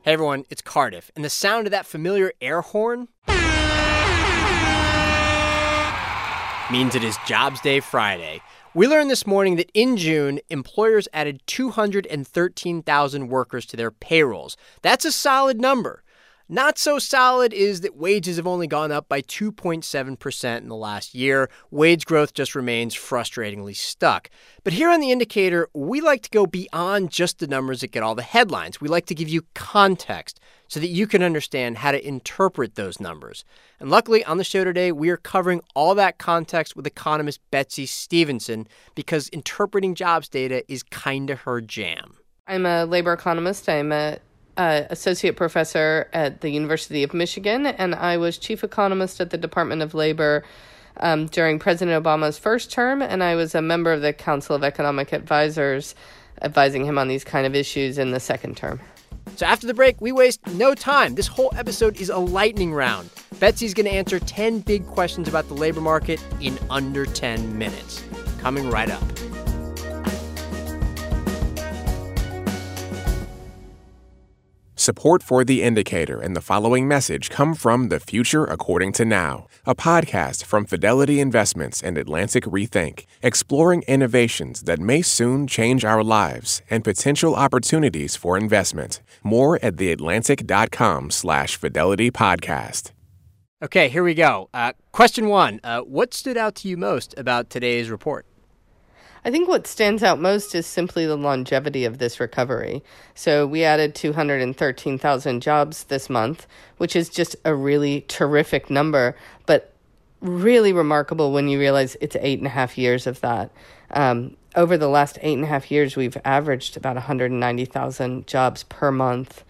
Hey everyone, it's Cardiff, and the sound of that familiar air horn means it is Jobs Day Friday. We learned this morning that in June, employers added 213,000 workers to their payrolls. That's a solid number. Not so solid is that wages have only gone up by 2.7% in the last year. Wage growth just remains frustratingly stuck. But here on The Indicator, we like to go beyond just the numbers that get all the headlines. We like to give you context so that you can understand how to interpret those numbers. And luckily, on the show today, we are covering all that context with economist Betsy Stevenson because interpreting jobs data is kind of her jam. I'm a labor economist. I'm a associate professor at the University of Michigan, and I was chief economist at the Department of Labor during President Obama's first term, and I was a member of the Council of Economic Advisors, advising him on these kind of issues in the second term. So after the break, we waste no time. This whole episode is a lightning round. Betsy's going to answer 10 big questions about the labor market in under 10 minutes. Coming right up. Support for The Indicator and the following message come from The Future According to Now, a podcast from Fidelity Investments and Atlantic Rethink, exploring innovations that may soon change our lives and potential opportunities for investment. More at theatlantic.com/Fidelity Podcast. Okay, here we go. Question one. What stood out to you most about today's report? I think what stands out most is simply the longevity of this recovery. So we added 213,000 jobs this month, which is just a really terrific number, but really remarkable when you realize it's 8.5 years of that. Over the last 8.5 years, we've averaged about 190,000 jobs per month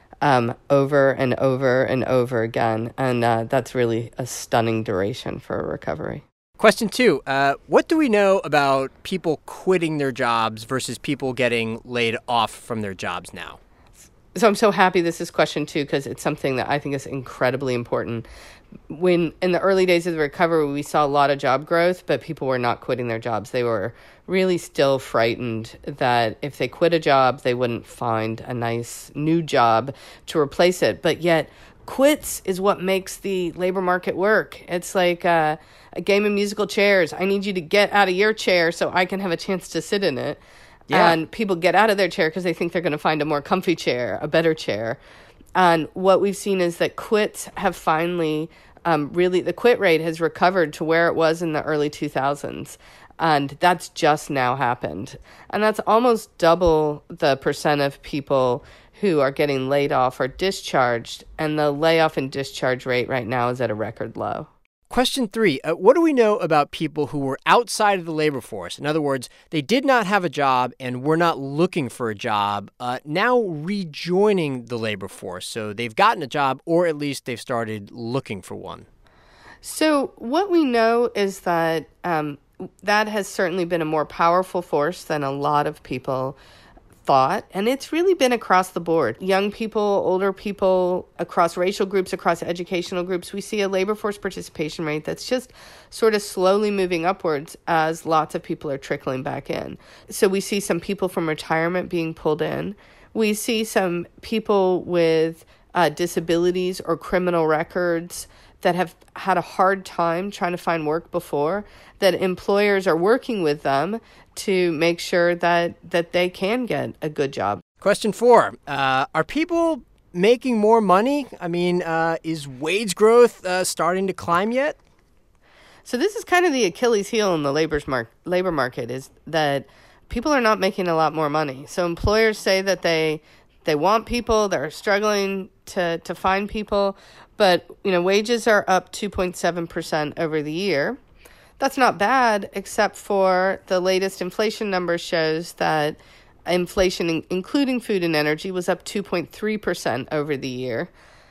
over and over and over again. And that's really a stunning duration for a recovery. Question two, what do we know about people quitting their jobs versus people getting laid off from their jobs now? So I'm so happy this is question two because it's something that I think is incredibly important. When in the early days of the recovery, we saw a lot of job growth, but people were not quitting their jobs. They were really still frightened that if they quit a job, they wouldn't find a nice new job to replace it. But yet, quits is what makes the labor market work. It's like a game of musical chairs. I need you to get out of your chair so I can have a chance to sit in it. Yeah. And people get out of their chair because they think they're going to find a more comfy chair, a better chair. And what we've seen is that quits have finally the quit rate has recovered to where it was in the early 2000s. And that's just now happened. And that's almost double the percent of people who are getting laid off or discharged. And the layoff and discharge rate right now is at a record low. Question three, what do we know about people who were outside of the labor force? In other words, they did not have a job and were not looking for a job, now rejoining the labor force. So they've gotten a job, or at least they've started looking for one. So what we know is that that has certainly been a more powerful force than a lot of people thought, and it's really been across the board. Young people, older people, across racial groups, across educational groups, we see a labor force participation rate that's just sort of slowly moving upwards as lots of people are trickling back in. So we see some people from retirement being pulled in. We see some people with disabilities or criminal records that have had a hard time trying to find work before, that employers are working with them to make sure that they can get a good job. Question four, are people making more money? I mean, is wage growth starting to climb yet? So this is kind of the Achilles heel in the labor market, is that people are not making a lot more money. So employers say that they want people, they're struggling to find people, but wages are up 2.7% over the year. That's not bad, except for the latest inflation number shows that inflation, including food and energy, was up 2.3% over the year.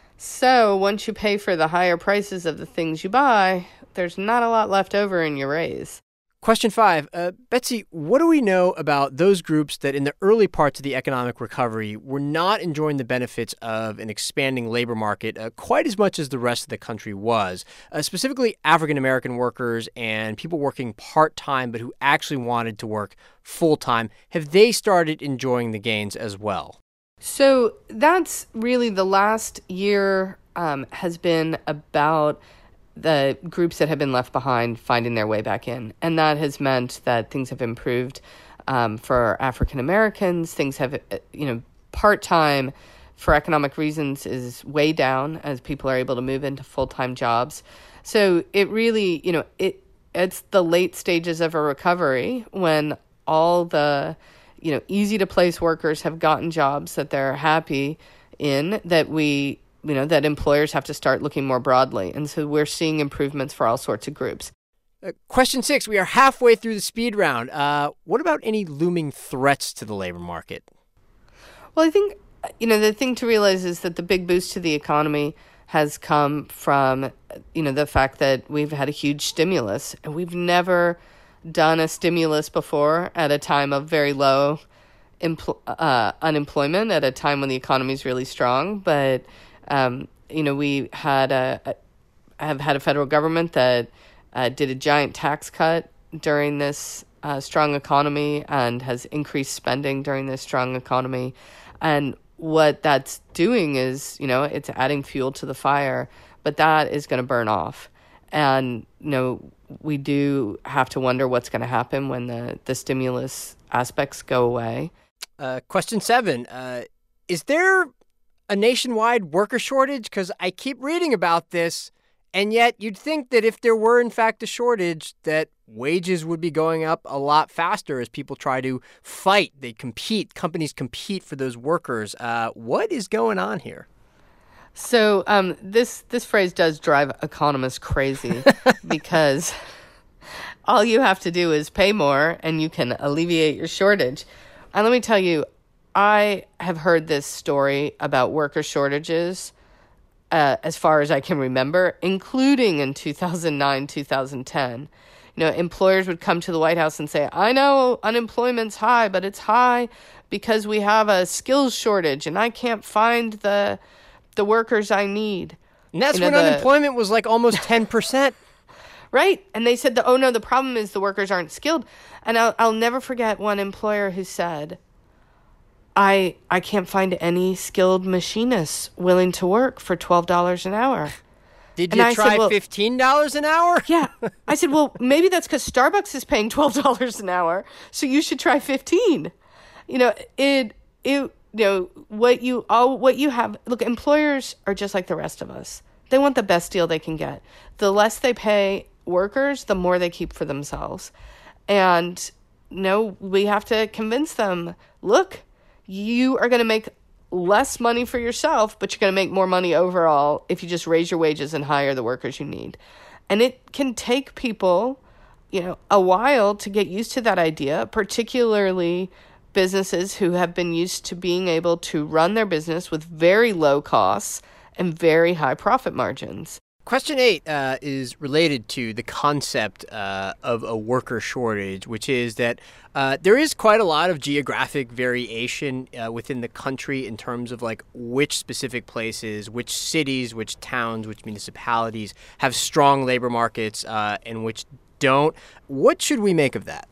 So once you pay for the higher prices of the things you buy, there's not a lot left over in your raise. Question five, Betsy, what do we know about those groups that in the early parts of the economic recovery were not enjoying the benefits of an expanding labor market quite as much as the rest of the country was, specifically African-American workers and people working part-time but who actually wanted to work full-time? Have they started enjoying the gains as well? So that's really the last year has been about the groups that have been left behind finding their way back in. And that has meant that things have improved for African Americans. Things have, part-time for economic reasons is way down as people are able to move into full-time jobs. So it really, it's the late stages of a recovery when all the, easy to place workers have gotten jobs that they're happy in, that that employers have to start looking more broadly. And so we're seeing improvements for all sorts of groups. Question 6, we are halfway through the speed round. What about any looming threats to the labor market? Well, I think, the thing to realize is that the big boost to the economy has come from, the fact that we've had a huge stimulus. And we've never done a stimulus before at a time of very low unemployment, at a time when the economy is really strong. But, we have had a federal government that did a giant tax cut during this strong economy and has increased spending during this strong economy. And what that's doing is, it's adding fuel to the fire, but that is going to burn off. And, we do have to wonder what's going to happen when the stimulus aspects go away. Question 7, is there a nationwide worker shortage? Because I keep reading about this, and yet you'd think that if there were, in fact, a shortage, that wages would be going up a lot faster as people try to fight. They compete. Companies compete for those workers. What is going on here? So this phrase does drive economists crazy because all you have to do is pay more and you can alleviate your shortage. And let me tell you, I have heard this story about worker shortages as far as I can remember, including in 2009, 2010. Employers would come to the White House and say, I know unemployment's high, but it's high because we have a skills shortage and I can't find the workers I need. And that's when unemployment was like almost 10%. Right. And they said, the problem is the workers aren't skilled. And I'll never forget one employer who said, I can't find any skilled machinists willing to work for $12 an hour. Did you try $15 an hour? Yeah. I said, well, maybe that's because Starbucks is paying $12 an hour, so you should try $15. What you have, look, employers are just like the rest of us. They want the best deal they can get. The less they pay workers, the more they keep for themselves. And we have to convince them, look, you are going to make less money for yourself, but you're going to make more money overall if you just raise your wages and hire the workers you need. And it can take people, a while to get used to that idea, particularly businesses who have been used to being able to run their business with very low costs and very high profit margins. Question 8 is related to the concept of a worker shortage, which is that there is quite a lot of geographic variation within the country in terms of like which specific places, which cities, which towns, which municipalities have strong labor markets and which don't. What should we make of that?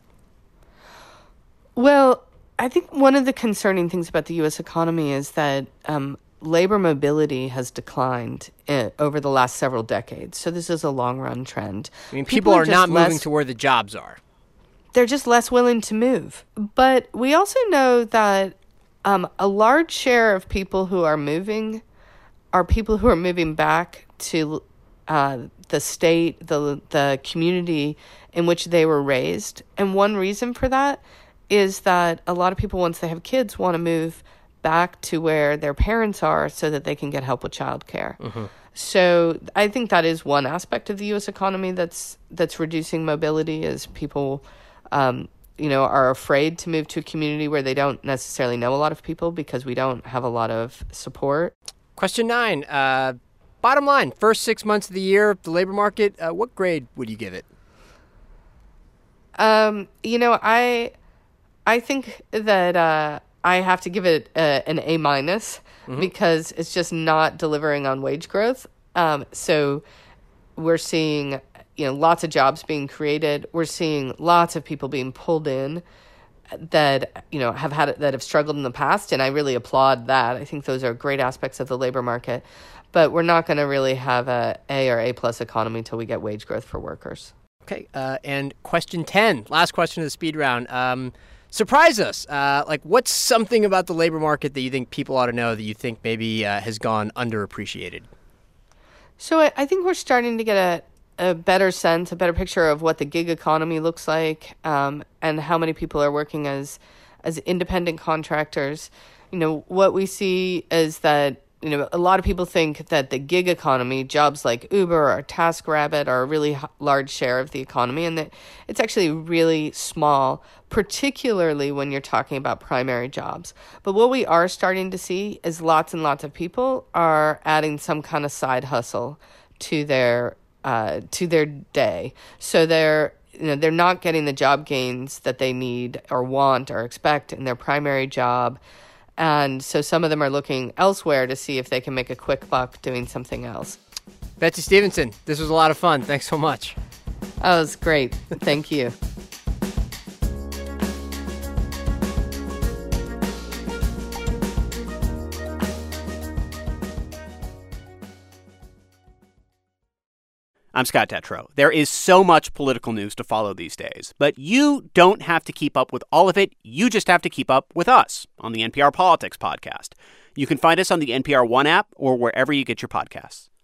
Well, I think one of the concerning things about the U.S. economy is that labor mobility has declined over the last several decades. So this is a long-run trend. I mean, people are not moving to where the jobs are. They're just less willing to move. But we also know that a large share of people who are moving are people who are moving back to the state, the community in which they were raised. And one reason for that is that a lot of people, once they have kids, want to move back to where their parents are so that they can get help with childcare. Mm-hmm. So I think that is one aspect of the U.S. economy that's reducing mobility, is people, are afraid to move to a community where they don't necessarily know a lot of people because we don't have a lot of support. Question 9. Bottom line, first 6 months of the year, the labor market, what grade would you give it? I think that I have to give it an A-, because it's just not delivering on wage growth. So we're seeing, lots of jobs being created. We're seeing lots of people being pulled in. that have struggled in the past, and I really applaud that. I think those are great aspects of the labor market, but we're not going to really have a or A+ economy until we get wage growth for workers. Okay, and question 10, last question of the speed round. Surprise us. What's something about the labor market that you think people ought to know that you think maybe has gone underappreciated? So I think we're starting to get a better sense, a better picture of what the gig economy looks like, and how many people are working as independent contractors. What we see is that a lot of people think that the gig economy, jobs like Uber or TaskRabbit, are a really large share of the economy, and that it's actually really small, particularly when you're talking about primary jobs. But what we are starting to see is lots and lots of people are adding some kind of side hustle to their day. So they're not getting the job gains that they need or want or expect in their primary job. And so some of them are looking elsewhere to see if they can make a quick buck doing something else. Betsy Stevenson, this was a lot of fun. Thanks so much. That was great. Thank you. I'm Scott Detrow. There is so much political news to follow these days, but you don't have to keep up with all of it. You just have to keep up with us on the NPR Politics podcast. You can find us on the NPR One app or wherever you get your podcasts.